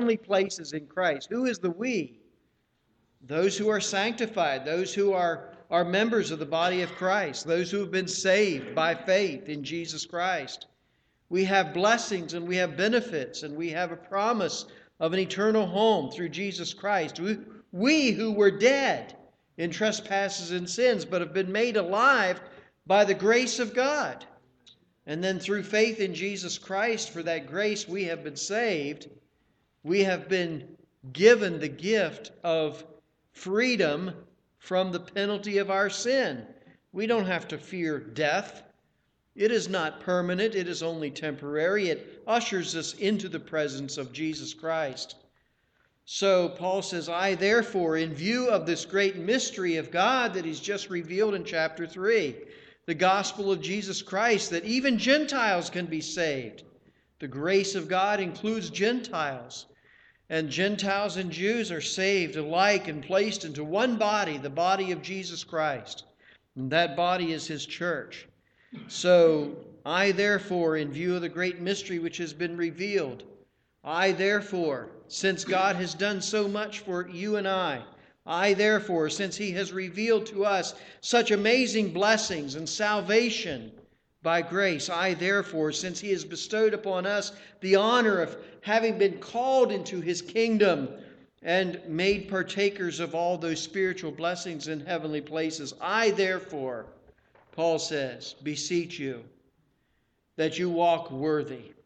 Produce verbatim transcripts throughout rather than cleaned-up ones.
heavenly places in Christ. Who is the we? Those who are sanctified, those who are, are members of the body of Christ, those who have been saved by faith in Jesus Christ. We have blessings and we have benefits and we have a promise of an eternal home through Jesus Christ. We, we who were dead in trespasses and sins, but have been made alive by the grace of God. And then through faith in Jesus Christ, for that grace we have been saved. We have been given the gift of freedom from the penalty of our sin. We don't have to fear death. It is not permanent. It is only temporary. It ushers us into the presence of Jesus Christ. So Paul says, I therefore, in view of this great mystery of God that he's just revealed in chapter three, the gospel of Jesus Christ, that even Gentiles can be saved. The grace of God includes Gentiles. And Gentiles and Jews are saved alike and placed into one body, the body of Jesus Christ. And that body is his church. So, I therefore, in view of the great mystery which has been revealed, I therefore, since God has done so much for you and I, I therefore, since he has revealed to us such amazing blessings and salvation by grace, I therefore, since he has bestowed upon us the honor of having been called into his kingdom and made partakers of all those spiritual blessings in heavenly places, I therefore, Paul says, beseech you that you walk worthy.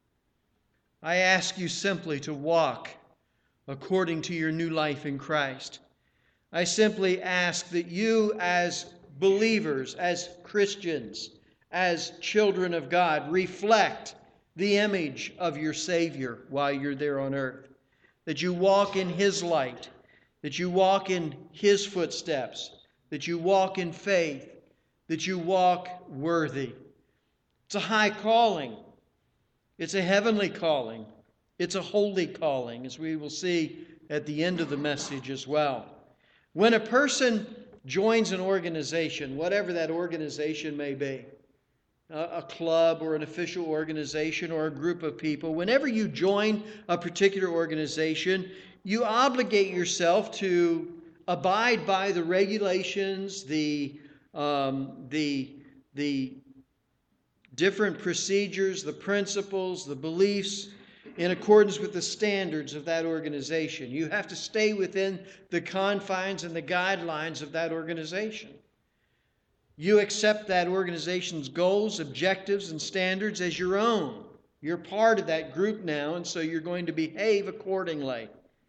I ask you simply to walk according to your new life in Christ. I simply ask that you as believers, as Christians, as children of God, reflect the image of your Savior while you're there on earth. That you walk in his light, that you walk in his footsteps, that you walk in faith, that you walk worthy. It's a high calling. It's a heavenly calling. It's a holy calling, as we will see at the end of the message as well. When a person joins an organization, whatever that organization may be, a club or an official organization or a group of people, whenever you join a particular organization, you obligate yourself to abide by the regulations, the um, the the different procedures, the principles, the beliefs in accordance with the standards of that organization. You have to stay within the confines and the guidelines of that organization. You accept that organization's goals, objectives, and standards as your own. You're part of that group now, and so you're going to behave accordingly.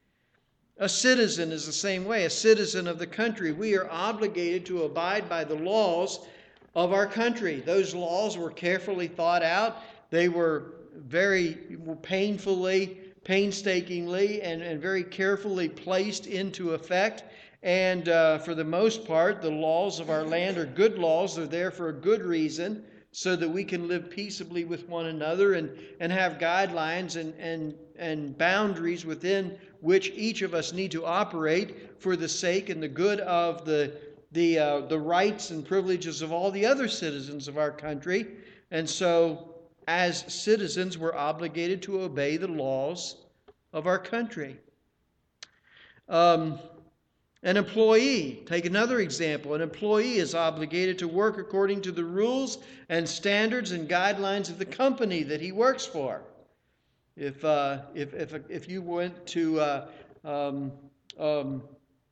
A citizen is the same way. A citizen of the country, we are obligated to abide by the laws of our country. Those laws were carefully thought out. They were very painfully, painstakingly, and, and very carefully placed into effect. And uh, for the most part, the laws of our land are good laws. They're there for a good reason, so that we can live peaceably with one another and, and have guidelines and, and, and boundaries within which each of us need to operate for the sake and the good of the, the, uh, the rights and privileges of all the other citizens of our country. And so, as citizens, we're obligated to obey the laws of our country. Um... An employee, take another example. An employee is obligated to work according to the rules and standards and guidelines of the company that he works for. If uh, if if if you went to uh, um, um,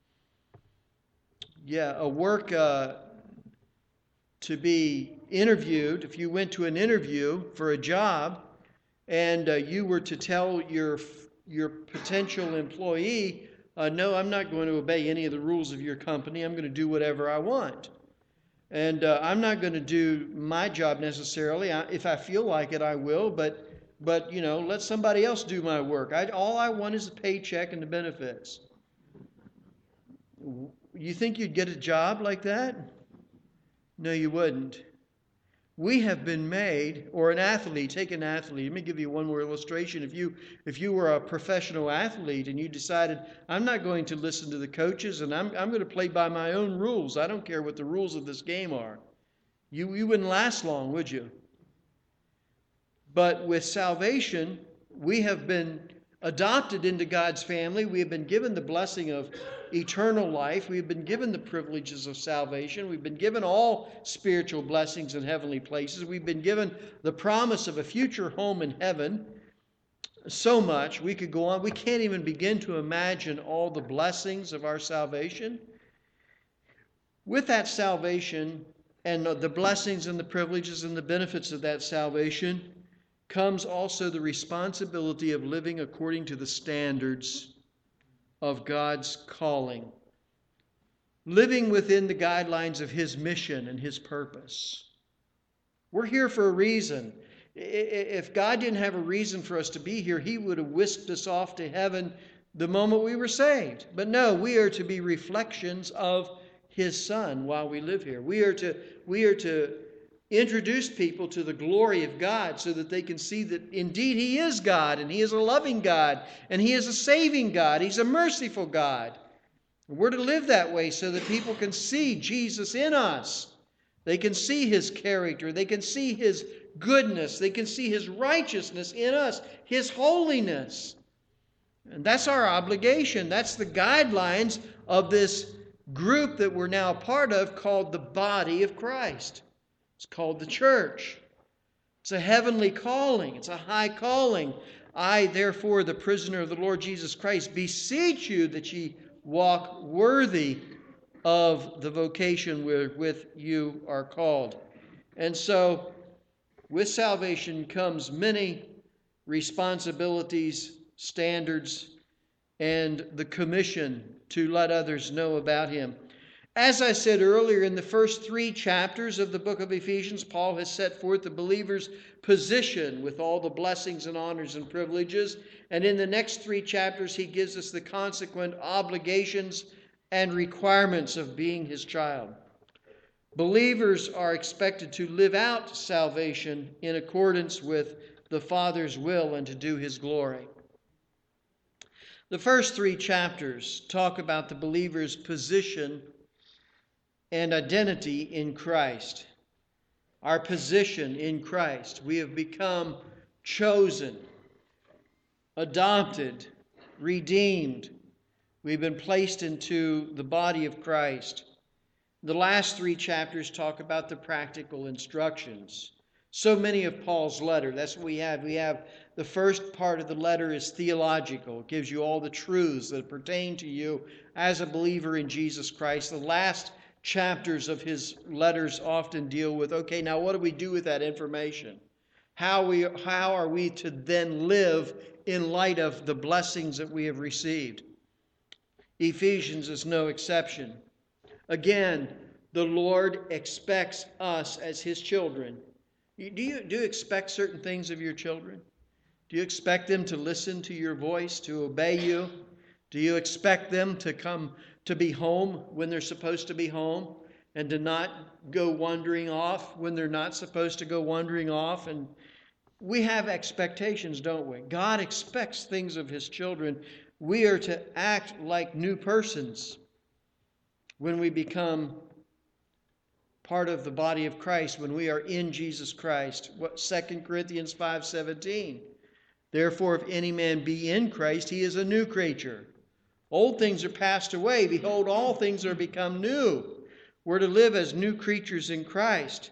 yeah a work uh, to be interviewed, if you went to an interview for a job, and uh, you were to tell your your potential employee, Uh, no, I'm not going to obey any of the rules of your company. I'm going to do whatever I want. And uh, I'm not going to do my job necessarily. I, if I feel like it, I will. But, but you know, let somebody else do my work. I, all I want is a paycheck and the benefits. You think you'd get a job like that? No, you wouldn't. We have been made, or an athlete, take an athlete. Let me give you one more illustration. If you if you were a professional athlete and you decided, I'm not going to listen to the coaches and I'm I'm going to play by my own rules. I don't care what the rules of this game are. You, you wouldn't last long, would you? But with salvation, we have been adopted into God's family. We have been given the blessing of eternal life. We've been given the privileges of salvation. We've been given all spiritual blessings in heavenly places. We've been given the promise of a future home in heaven. So much. We could go on. We can't even begin to imagine all the blessings of our salvation. With that salvation and the blessings and the privileges and the benefits of that salvation comes also the responsibility of living according to the standards of God's calling. Living within the guidelines of His mission and His purpose. We're here for a reason. If God didn't have a reason for us to be here, He would have whisked us off to heaven the moment we were saved. But no, we are to be reflections of His Son while we live here. We are to, we are to introduce people to the glory of God so that they can see that indeed He is God, and He is a loving God, and He is a saving God. He's a merciful God. We're to live that way so that people can see Jesus in us. They can see His character. They can see His goodness. They can see His righteousness in us, His holiness. And that's our obligation. That's the guidelines of this group that we're now a part of called the body of Christ. It's called the church. It's a heavenly calling. It's a high calling. I, therefore, the prisoner of the Lord Jesus Christ, beseech you that ye walk worthy of the vocation wherewith you are called. And so, with salvation comes many responsibilities, standards, and the commission to let others know about Him. As I said earlier, in the first three chapters of the book of Ephesians, Paul has set forth the believer's position with all the blessings and honors and privileges. And in the next three chapters, he gives us the consequent obligations and requirements of being His child. Believers are expected to live out salvation in accordance with the Father's will and to do His glory. The first three chapters talk about the believer's position and identity in Christ. Our position in Christ. We have become chosen, adopted, redeemed. We've been placed into the body of Christ. The last three chapters talk about the practical instructions. So many of Paul's letter, that's what we have. We have the first part of the letter is theological. It gives you all the truths that pertain to you as a believer in Jesus Christ. The last chapters of his letters often deal with, okay, now what do we do with that information? How we how are we to then live in light of the blessings that we have received? Ephesians is no exception. Again, the Lord expects us as His children. Do you, do you expect certain things of your children? Do you expect them to listen to your voice, to obey you? Do you expect them to come to be home when they're supposed to be home and to not go wandering off when they're not supposed to go wandering off? And we have expectations, don't we? God expects things of His children. We are to act like new persons when we become part of the body of Christ, when we are in Jesus Christ. What Second Corinthians five seventeen. Therefore, if any man be in Christ, he is a new creature. Old things are passed away. Behold, all things are become new. We're to live as new creatures in Christ.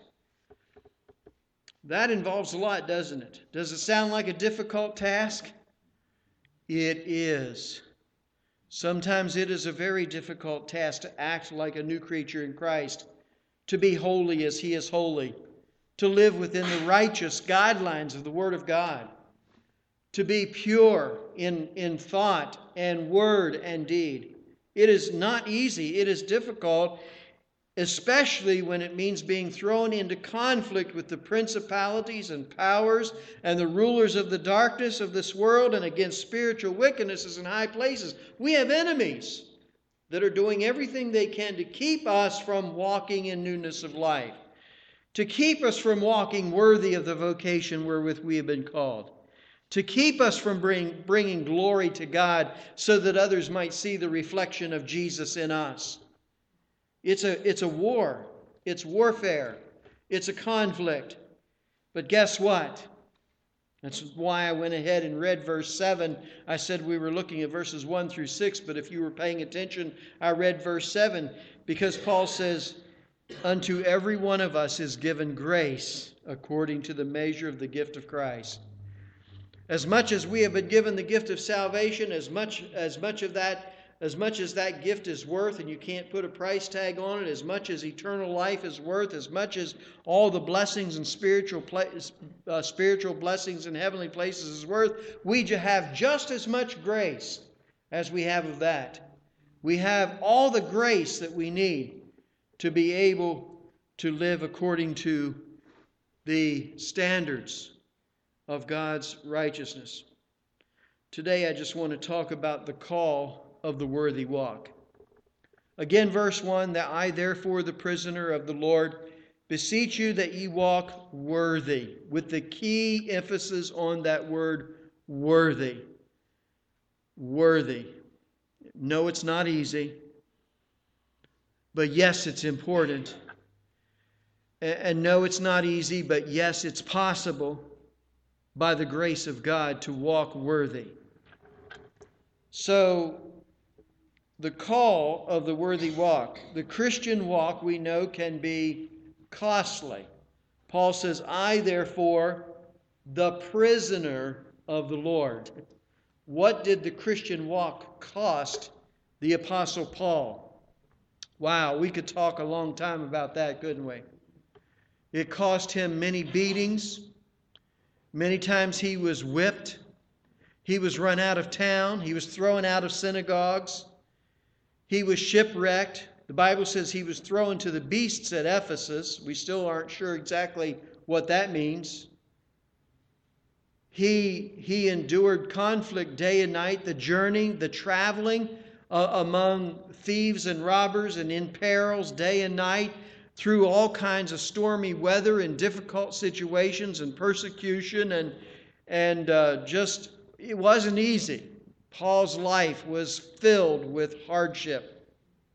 That involves a lot, doesn't it? Does it sound like a difficult task? It is. Sometimes it is a very difficult task to act like a new creature in Christ, to be holy as He is holy, to live within the righteous guidelines of the Word of God, to be pure in, in thought and word and deed. It is not easy. It is difficult, especially when it means being thrown into conflict with the principalities and powers and the rulers of the darkness of this world and against spiritual wickednesses in high places. We have enemies that are doing everything they can to keep us from walking in newness of life, to keep us from walking worthy of the vocation wherewith we have been called, to keep us from bring, bringing glory to God so that others might see the reflection of Jesus in us. It's a, it's a war. It's warfare. It's a conflict. But guess what? That's why I went ahead and read verse seven. I said we were looking at verses one through six, but if you were paying attention, I read verse seven because Paul says, unto every one of us is given grace according to the measure of the gift of Christ. As much as we have been given the gift of salvation, as much as much of that, as much as that gift is worth, and you can't put a price tag on it, as much as eternal life is worth, as much as all the blessings and spiritual uh, spiritual blessings in heavenly places is worth, we have just as much grace as we have of that. We have all the grace that we need to be able to live according to the standards of God's righteousness. Today I just want to talk about the call of the worthy walk. Again, verse one, that I therefore, the prisoner of the Lord, beseech you that ye walk worthy, with the key emphasis on that word worthy. Worthy. No, it's not easy. But yes, it's important. And no, it's not easy, but yes, it's possible by the grace of God to walk worthy. So, the call of the worthy walk. The Christian walk, we know, can be costly. Paul says, I, therefore, the prisoner of the Lord. What did the Christian walk cost the Apostle Paul? Wow, we could talk a long time about that, couldn't we? It cost him many beatings. Many times he was whipped. He was run out of town. He was thrown out of synagogues. He was shipwrecked. The Bible says he was thrown to the beasts at Ephesus. We still aren't sure exactly what that means. He, he endured conflict day and night, the journey, the traveling uh, among thieves and robbers and in perils day and night, through all kinds of stormy weather and difficult situations and persecution. And, and uh, just, it wasn't easy. Paul's life was filled with hardship.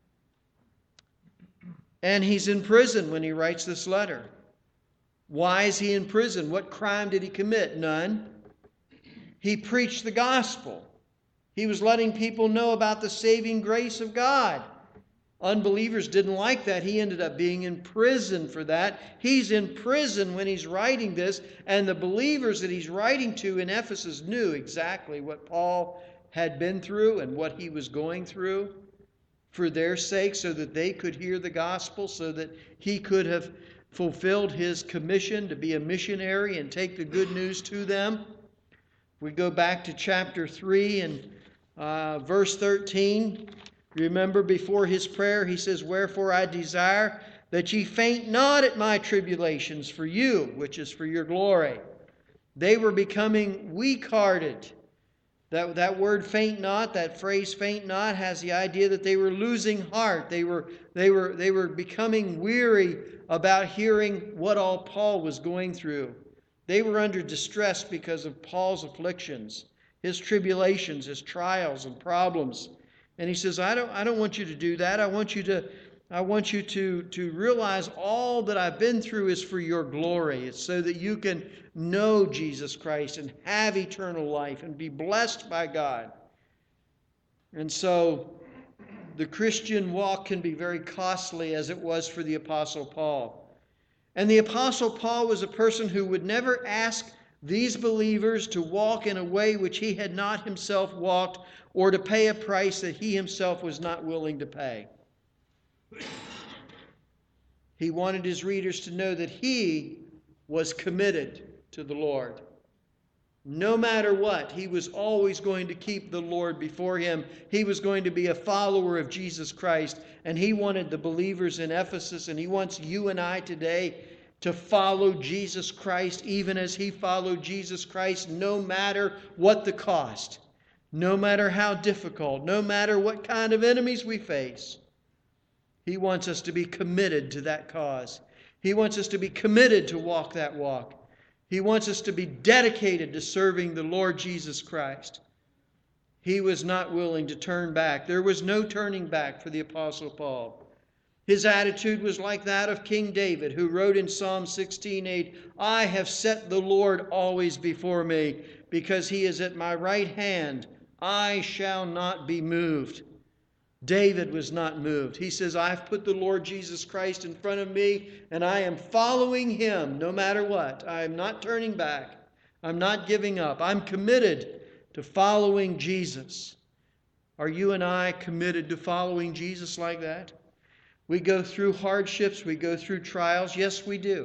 And he's in prison when he writes this letter. Why is he in prison? What crime did he commit? None. He preached the gospel. He was letting people know about the saving grace of God. Unbelievers didn't like that. He ended up being in prison for that. He's in prison when he's writing this, and the believers that he's writing to in Ephesus knew exactly what Paul had been through and what he was going through for their sake, so that they could hear the gospel, so that he could have fulfilled his commission to be a missionary and take the good news to them. We go back to chapter three and uh, verse thirteen. Remember, before his prayer, he says, wherefore I desire that ye faint not at my tribulations for you, which is for your glory. They were becoming weak-hearted. That, that word faint not, that phrase faint not, has the idea that they were losing heart. They were, they were, they were becoming weary about hearing what all Paul was going through. They were under distress because of Paul's afflictions, his tribulations, his trials and problems. And he says, I don't, I don't want you to do that. I want you to, I want you to, to realize all that I've been through is for your glory. It's so that you can know Jesus Christ and have eternal life and be blessed by God. And so the Christian walk can be very costly, as it was for the Apostle Paul. And the Apostle Paul was a person who would never ask these believers to walk in a way which he had not himself walked, or to pay a price that he himself was not willing to pay. He wanted his readers to know that he was committed to the Lord. No matter what, he was always going to keep the Lord before him. He was going to be a follower of Jesus Christ. And he wanted the believers in Ephesus, and he wants you and I today to follow Jesus Christ, even as he followed Jesus Christ, no matter what the cost, no matter how difficult, no matter what kind of enemies we face. He wants us to be committed to that cause. He wants us to be committed to walk that walk. He wants us to be dedicated to serving the Lord Jesus Christ. He was not willing to turn back. There was no turning back for the Apostle Paul. His attitude was like that of King David, who wrote in Psalm sixteen eight, I have set the Lord always before me, because he is at my right hand. I shall not be moved. David was not moved. He says, I've put the Lord Jesus Christ in front of me, and I am following him no matter what. I am not turning back. I'm not giving up. I'm committed to following Jesus. Are you and I committed to following Jesus like that? We go through hardships. We go through trials. Yes, we do.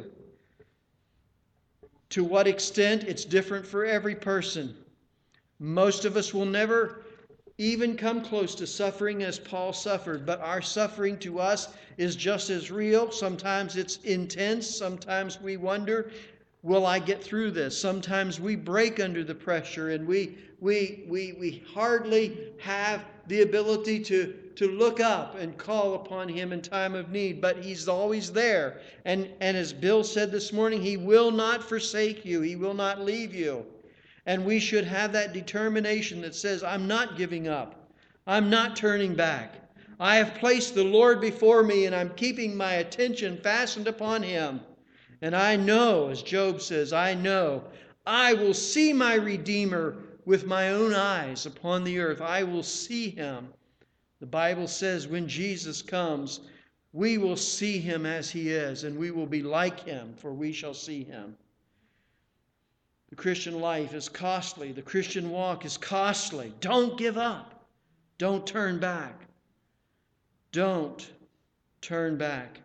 To what extent? It's different for every person. Most of us will never even come close to suffering as Paul suffered, but our suffering to us is just as real. Sometimes it's intense. Sometimes we wonder, will I get through this? Sometimes we break under the pressure, and we we we we hardly have the ability to to look up and call upon him in time of need, but he's always there. And and as Bill said this morning, he will not forsake you. He will not leave you. And we should have that determination that says, I'm not giving up. I'm not turning back. I have placed the Lord before me, and I'm keeping my attention fastened upon him. And I know, as Job says, I know, I will see my Redeemer with my own eyes upon the earth. I will see him. The Bible says when Jesus comes, we will see him as he is, and we will be like him, for we shall see him. The Christian life is costly. The Christian walk is costly. Don't give up. Don't turn back. Don't turn back.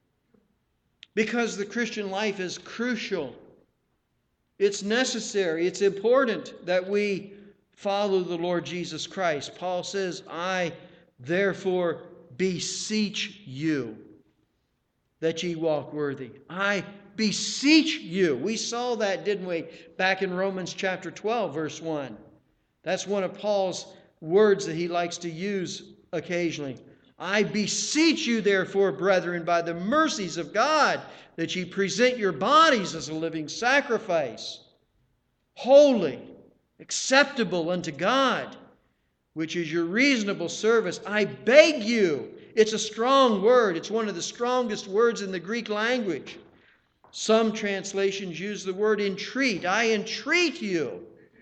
Because the Christian life is crucial. It's necessary. It's important that we follow the Lord Jesus Christ. Paul says, I therefore beseech you that ye walk worthy. I beseech you. We saw that, didn't we, back in Romans chapter twelve, verse one. That's one of Paul's words that he likes to use occasionally. I beseech you, therefore, brethren, by the mercies of God, that ye present your bodies as a living sacrifice, holy, acceptable unto God, which is your reasonable service. I beg you. It's a strong word. It's one of the strongest words in the Greek language. Some translations use the word entreat. I entreat you.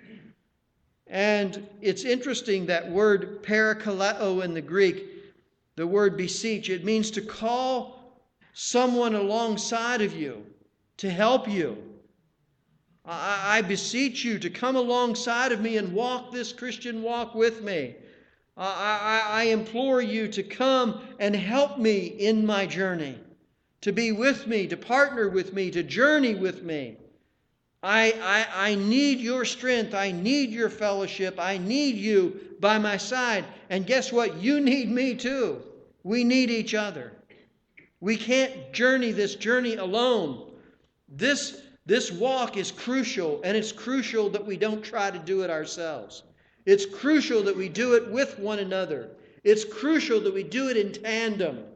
And it's interesting, that word parakaleo in the Greek, the word beseech, it means to call someone alongside of you, to help you. I, I beseech you to come alongside of me and walk this Christian walk with me. I, I, I implore you to come and help me in my journey, to be with me, to partner with me, to journey with me. I, I, I need your strength. I need your fellowship. I need you by my side. And guess what? You need me too. We need each other. We can't journey this journey alone. This, this walk is crucial, and it's crucial that we don't try to do it ourselves. It's crucial that we do it with one another. It's crucial that we do it in tandem.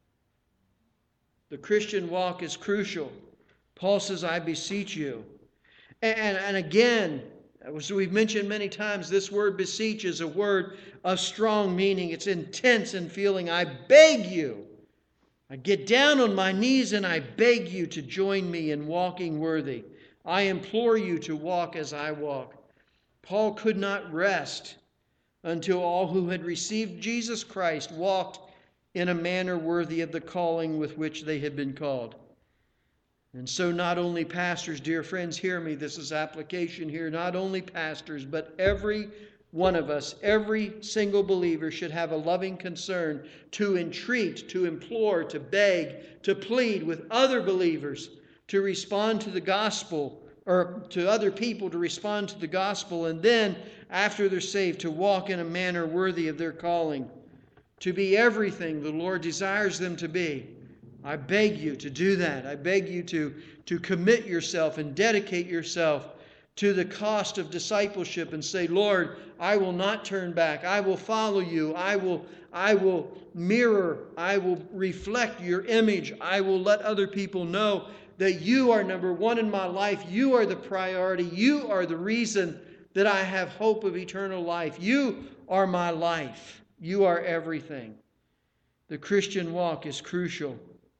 The Christian walk is crucial. Paul says, I beseech you. And, and again, as we've mentioned many times, this word beseech is a word of strong meaning. It's intense in feeling. I beg you. I get down on my knees and I beg you to join me in walking worthy. I implore you to walk as I walk. Paul could not rest until all who had received Jesus Christ walked in a manner worthy of the calling with which they had been called. And so not only pastors, dear friends, hear me, this is application here, not only pastors, but every one of us, every single believer should have a loving concern to entreat, to implore, to beg, to plead with other believers to respond to the gospel, or to other people to respond to the gospel, and then, after they're saved, to walk in a manner worthy of their calling, to be everything the Lord desires them to be. I beg you to do that. I beg you to, to commit yourself and dedicate yourself to the cost of discipleship and say, Lord, I will not turn back. I will follow you. I will, I will mirror. I will reflect your image. I will let other people know that you are number one in my life. You are the priority. You are the reason that I have hope of eternal life. You are my life. You are everything. The Christian walk is crucial.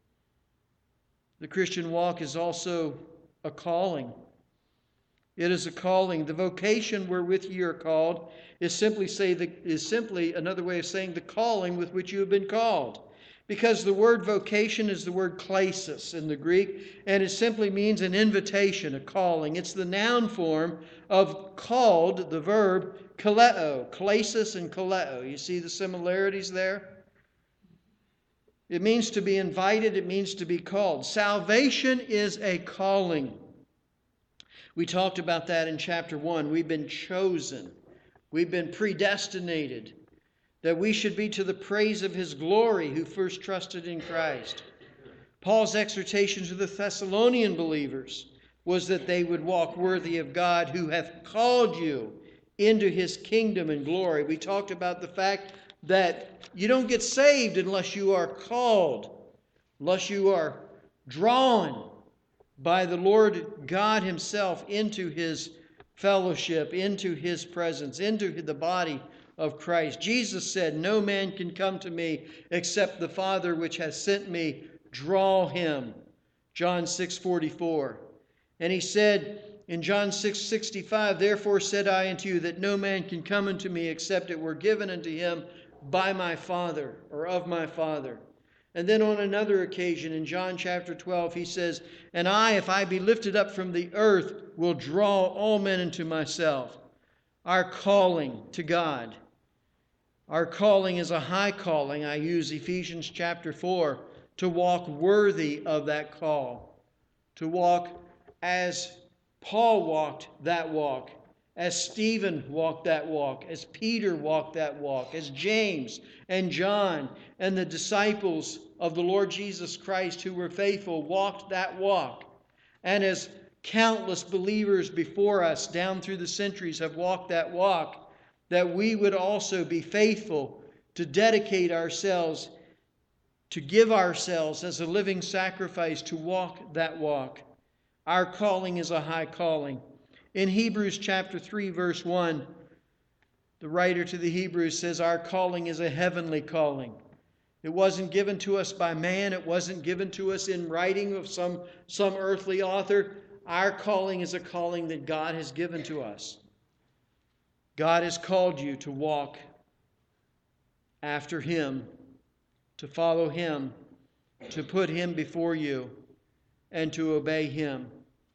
The Christian walk is also a calling. It is a calling. The vocation wherewith ye are called is simply say the, is simply another way of saying the calling with which you have been called. Because the word vocation is the word klesis in the Greek, and it simply means an invitation, a calling. It's the noun form of called, the verb kaleo, klesis and kaleo. You see the similarities there? It means to be invited, it means to be called. Salvation is a calling. We talked about that in chapter one. We've been chosen. We've been predestinated. That we should be to the praise of His glory who first trusted in Christ. Paul's exhortation to the Thessalonian believers was that they would walk worthy of God who hath called you into His kingdom and glory. We talked about the fact that you don't get saved unless you are called, unless you are drawn by the Lord God Himself into His fellowship, into His presence, into the body of Christ. Jesus said, "No man can come to me except the Father which has sent me draw him." John six forty-four. And He said in John six sixty-five, "Therefore said I unto you that no man can come unto me except it were given unto him by my Father," or of my Father. And then on another occasion in John chapter twelve, He says, "And I, if I be lifted up from the earth, will draw all men unto myself." Our calling to God. Our calling is a high calling. I use Ephesians chapter four to walk worthy of that call. To walk as Paul walked that walk, as Stephen walked that walk, as Peter walked that walk, as James and John and the disciples of the Lord Jesus Christ who were faithful walked that walk. And as countless believers before us down through the centuries have walked that walk, that we would also be faithful to dedicate ourselves, to give ourselves as a living sacrifice to walk that walk. Our calling is a high calling. In Hebrews chapter three, verse one, the writer to the Hebrews says, our calling is a heavenly calling. It wasn't given to us by man. It wasn't given to us in writing of some, some earthly author. Our calling is a calling that God has given to us. God has called you to walk after Him, to follow Him, to put Him before you, and to obey Him.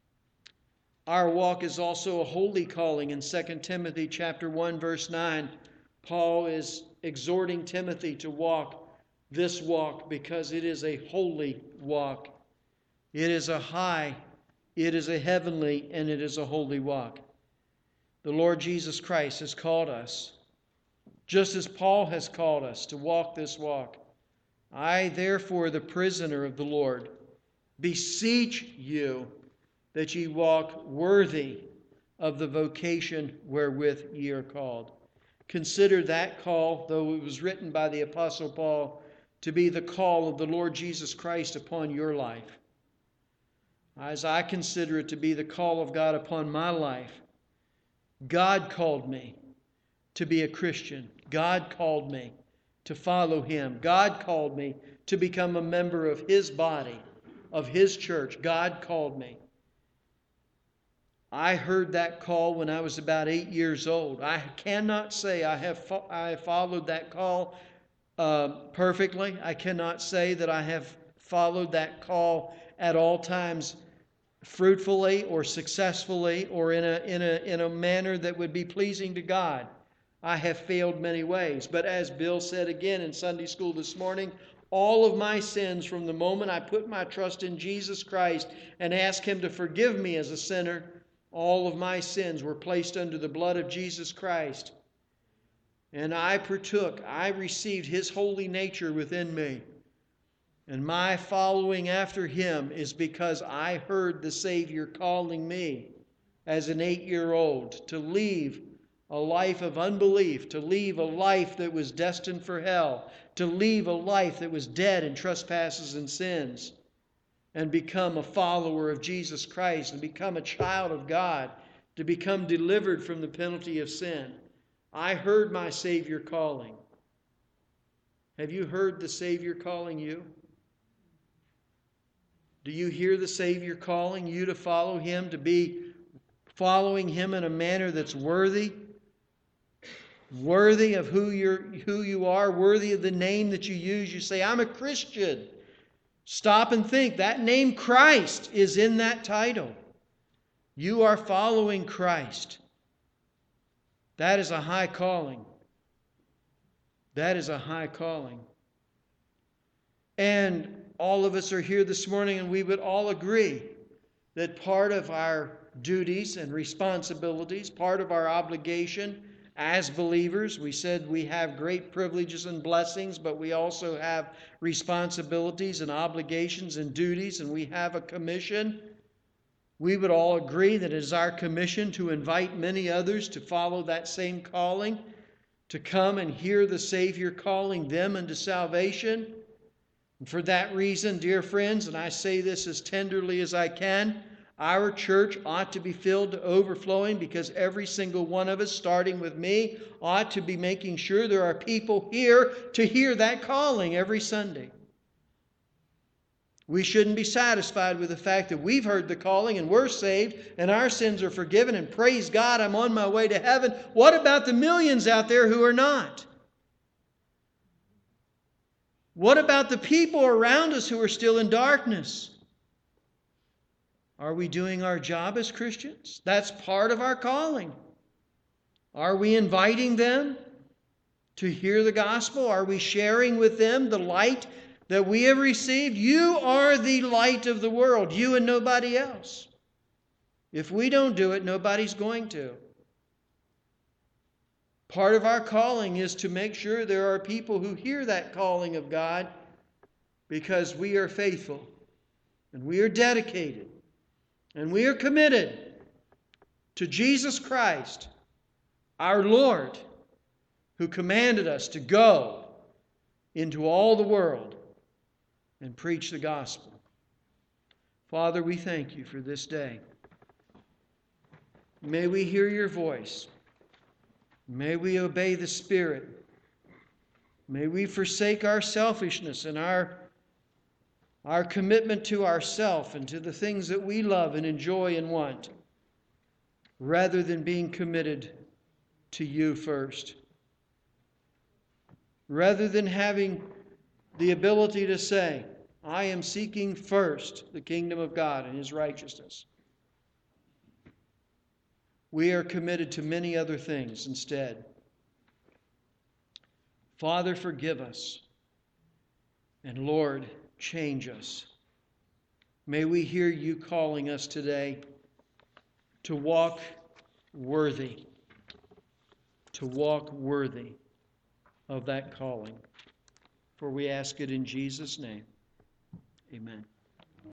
Our walk is also a holy calling. In Second Timothy chapter one, verse nine, Paul is exhorting Timothy to walk this walk because it is a holy walk. It is a high, it is a heavenly, and it is a holy walk. The Lord Jesus Christ has called us, just as Paul has called us, to walk this walk. I, therefore, the prisoner of the Lord, beseech you that ye walk worthy of the vocation wherewith ye are called. Consider that call, though it was written by the Apostle Paul, to be the call of the Lord Jesus Christ upon your life. As I consider it to be the call of God upon my life, God called me to be a Christian. God called me to follow Him. God called me to become a member of His body, of His church. God called me. I heard that call when I was about eight years old. I cannot say I have fo- I followed that call uh, perfectly. I cannot say that I have followed that call at all times fruitfully or successfully or in a, in a, in a manner that would be pleasing to God. I have failed many ways. But as Bill said again in Sunday school this morning, all of my sins from the moment I put my trust in Jesus Christ and asked Him to forgive me as a sinner, all of my sins were placed under the blood of Jesus Christ. And I partook, I received His holy nature within me. And my following after Him is because I heard the Savior calling me as an eight-year-old to leave a life of unbelief, to leave a life that was destined for hell, to leave a life that was dead in trespasses and sins, and become a follower of Jesus Christ, and become a child of God, to become delivered from the penalty of sin. I heard my Savior calling. Have you heard the Savior calling you? Do you hear the Savior calling you to follow Him, to be following Him in a manner that's worthy? Worthy of who, you're, who you are, worthy of the name that you use. You say, I'm a Christian. Stop and think. That name Christ is in that title. You are following Christ. That is a high calling. That is a high calling. And all of us are here this morning, and we would all agree that part of our duties and responsibilities, part of our obligation as believers, we said we have great privileges and blessings, but we also have responsibilities and obligations and duties, and we have a commission. We would all agree that it is our commission to invite many others to follow that same calling, to come and hear the Savior calling them into salvation. And for that reason, dear friends, and I say this as tenderly as I can, our church ought to be filled to overflowing, because every single one of us, starting with me, ought to be making sure there are people here to hear that calling every Sunday. We shouldn't be satisfied with the fact that we've heard the calling and we're saved and our sins are forgiven and praise God, I'm on my way to heaven. What about the millions out there who are not? What about the people around us who are still in darkness? Are we doing our job as Christians? That's part of our calling. Are we inviting them to hear the gospel? Are we sharing with them the light that we have received? You are the light of the world, you and nobody else. If we don't do it, nobody's going to. Part of our calling is to make sure there are people who hear that calling of God, because we are faithful and we are dedicated and we are committed to Jesus Christ, our Lord, who commanded us to go into all the world and preach the gospel. Father, we thank you for this day. May we hear your voice. May we obey the Spirit. May we forsake our selfishness and our, our commitment to ourself and to the things that we love and enjoy and want, rather than being committed to you first. Rather than having the ability to say, I am seeking first the kingdom of God and His righteousness, we are committed to many other things instead. Father, forgive us. And Lord, change us. May we hear you calling us today to walk worthy, to walk worthy of that calling. For we ask it in Jesus' name. Amen.